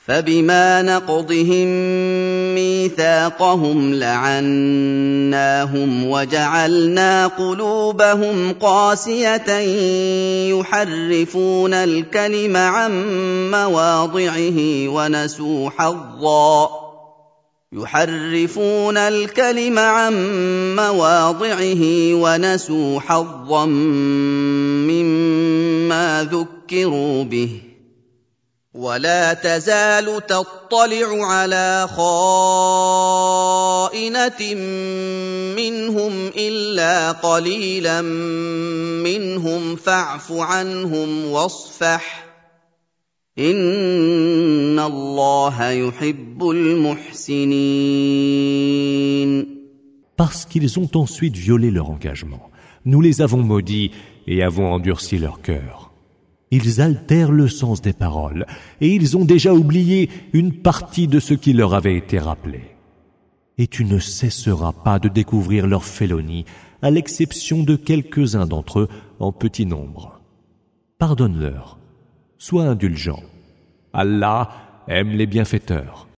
فبما نقضهم ميثاقهم لعناهم وجعلنا قلوبهم قاسية يحرفون الكلم عن مواضعه ونسوا حظا مما ذكروا به ولا تزال تطلع على خائنة منهم إلا قليلا منهم فاعف عنهم واصفح إن الله يحب المحسنين. Parce qu'ils ont ensuite violé leur engagement, nous les avons maudits et avons endurci leur cœur. Ils altèrent le sens des paroles et ils ont déjà oublié une partie de ce qui leur avait été rappelé. Et tu ne cesseras pas de découvrir leur félonie, à l'exception de quelques-uns d'entre eux en petit nombre. Pardonne-leur, sois indulgent. Allah aime les bienfaiteurs.